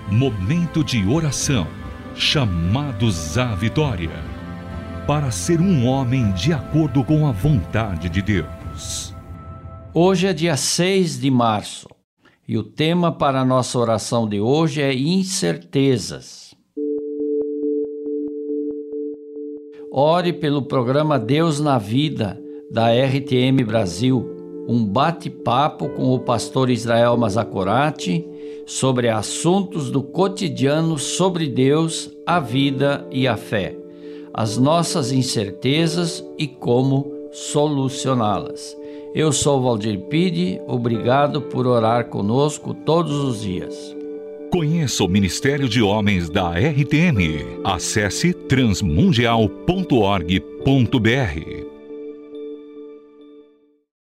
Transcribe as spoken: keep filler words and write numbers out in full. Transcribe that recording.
Momento de oração, chamados à vitória, para ser um homem de acordo com a vontade de Deus. Hoje é dia seis de março e o tema para a nossa oração de hoje é incertezas. Ore pelo programa Deus na Vida da R T M Brasil, um bate-papo com o pastor Israel Mazakorati sobre assuntos do cotidiano sobre Deus, a vida e a fé, as nossas incertezas e como solucioná-las. Eu sou Valdir Pide, obrigado por orar conosco todos os dias. Conheça o Ministério de Homens da R T M. Acesse transmundial ponto org ponto br.